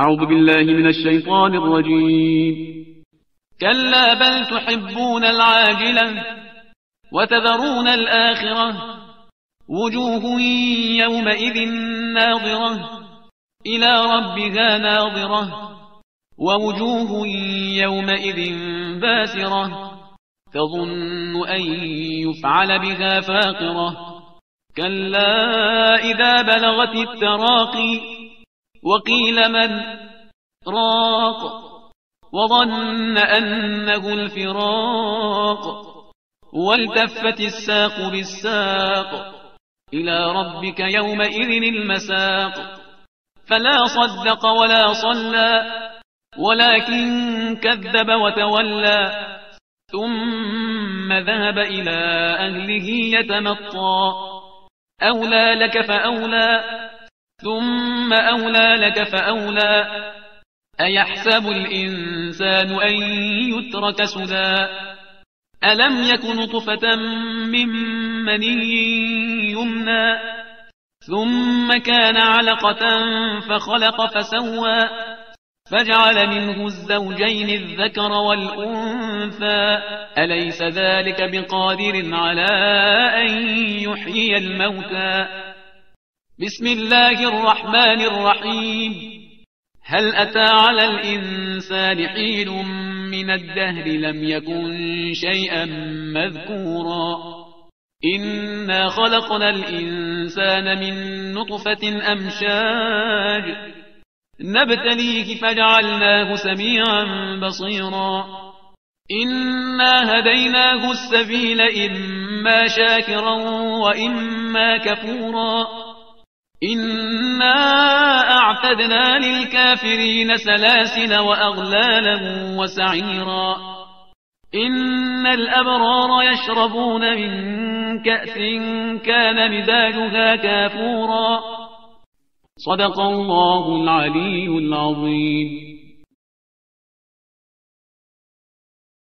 أعوذ بالله من الشيطان الرجيم. كلا بل تحبون العاجلة وتذرون الآخرة وجوه يومئذ ناظرة إلى ربها ناظرة ووجوه يومئذ باسرة تظن أن يفعل بها فاقرة كلا إذا بلغت التراقي وقيل من راق وظن أنه الفراق والتفت الساق بالساق إلى ربك يومئذ المساق فلا صدق ولا صلى ولكن كذب وتولى ثم ذهب إلى أهله يتمطى أولى لك فأولى ثم أولى لك فأولى أيحسب الإنسان أن يترك سدى ألم يك نطفة من مني يمنى ثم كان علقة فخلق فسوى فجعل منه الزوجين الذكر والأنثى أليس ذلك بقادر على أن يحيي الموتى بسم الله الرحمن الرحيم هل أتى على الإنسان حين من الدهر لم يكن شيئا مذكورا إنا خلقنا الإنسان من نطفة أمشاج نبتليه فجعلناه سميعا بصيرا إنا هديناه السبيل إما شاكرا وإما كفورا إنا أعتدنا للكافرين سلاسل وأغلالا وسعيرا إن الأبرار يشربون من كأس كان مزاجها كافورا صدق الله العلي العظيم.